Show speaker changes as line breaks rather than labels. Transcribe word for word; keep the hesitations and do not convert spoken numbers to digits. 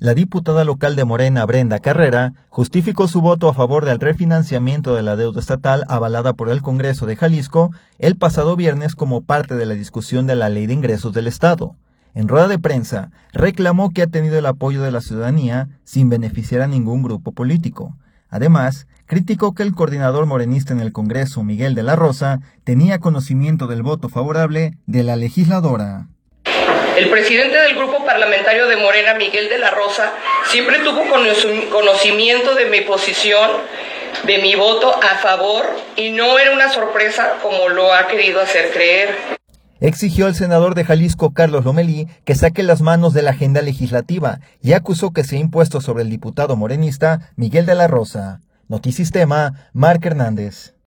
La diputada local de Morena, Brenda Carrera, justificó su voto a favor del refinanciamiento de la deuda estatal avalada por el Congreso de Jalisco el pasado viernes como parte de la discusión de la Ley de Ingresos del Estado. En rueda de prensa, reclamó que ha tenido el apoyo de la ciudadanía sin beneficiar a ningún grupo político. Además, criticó que el coordinador morenista en el Congreso, Miguel de la Rosa, tenía conocimiento del voto favorable de la legisladora.
El presidente del grupo parlamentario de Morena, Miguel de la Rosa, siempre tuvo conocimiento de mi posición, de mi voto a favor, y no era una sorpresa como lo ha querido hacer creer.
Exigió al senador de Jalisco, Carlos Lomelí, que saque las manos de la agenda legislativa y acusó que se ha impuesto sobre el diputado morenista Miguel de la Rosa. Notisistema, Marc Hernández.